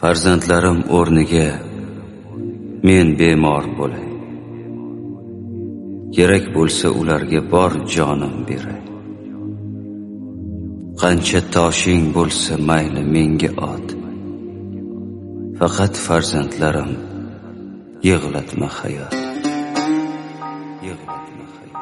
Farzandlarim o'rniga men bemor bo'lay. Kerak bo'lsa ularga bor jonim beray. Qancha toshing bo'lsa mayli menga ot. Faqat farzandlarim yig'latma hayot. Yig'latma hayot.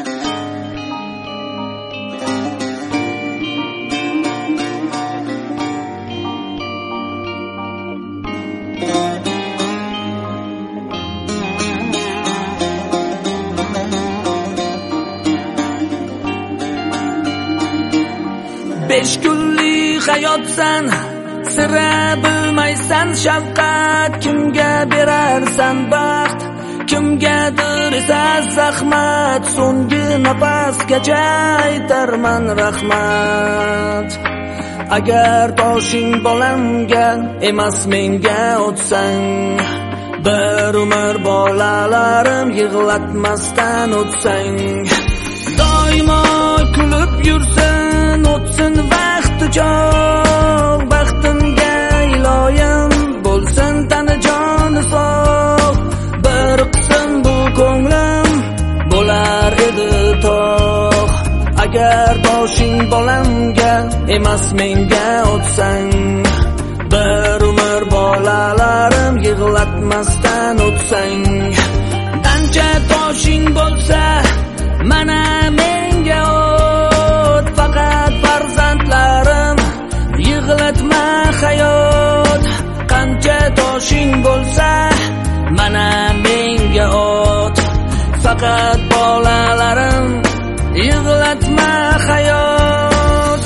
Besh kunlik hayotsan, sira bilmaysan shafqat, kimga berarsan baxt, kimgadir esa zahmat, so'nggi nafasgacha aytarman rahmat. Agar toshing bolamga emas menga otsang, bir umr bolalarim yig'latmasdan o'tsang, doimo kulib yursin, o'tsin vaqti joq, baxtimga iloyim bo'lsin tani joni sog', bir qism bu ko'nglim bo'lar edi tog'. Agar toshing bolamga emas menga otsang, bir umr bolalarim yig'latmasdan o'tsang, qancha toshing bo'lsa mana menga ot, faqat farzandlarim yig'latma hayot. Qancha toshing bo'lsa mana menga ot, faqat bolalarim yig'latma hayot.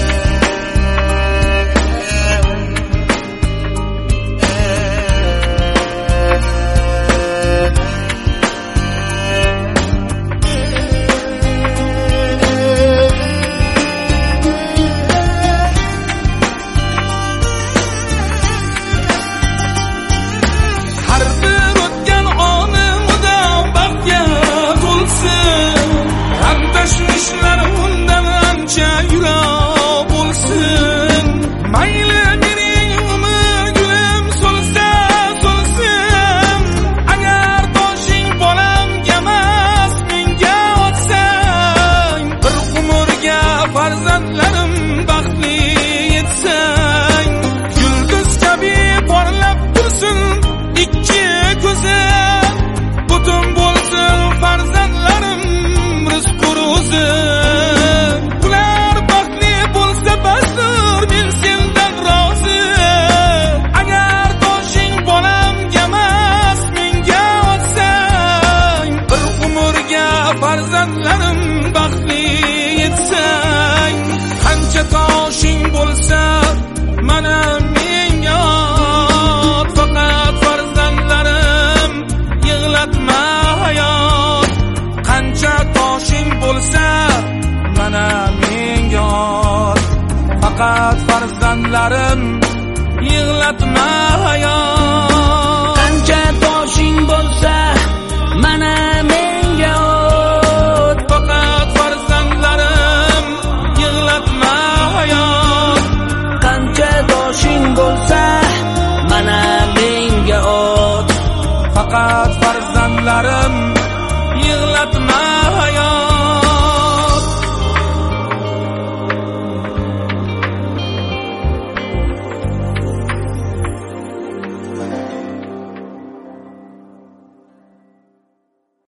Ular baxtli bo'lsa basdir, men sendan rozi. Agar toshing bolamga emas menga otsang, bir umrga farzandlarim baxtli etsang, qancha toshing bo'lsa mana menga ot, faqat farzandlarim yig'latma hayot. Qancha toshing bo'lsa mana menga ot, faqat farzandlarim yig'latma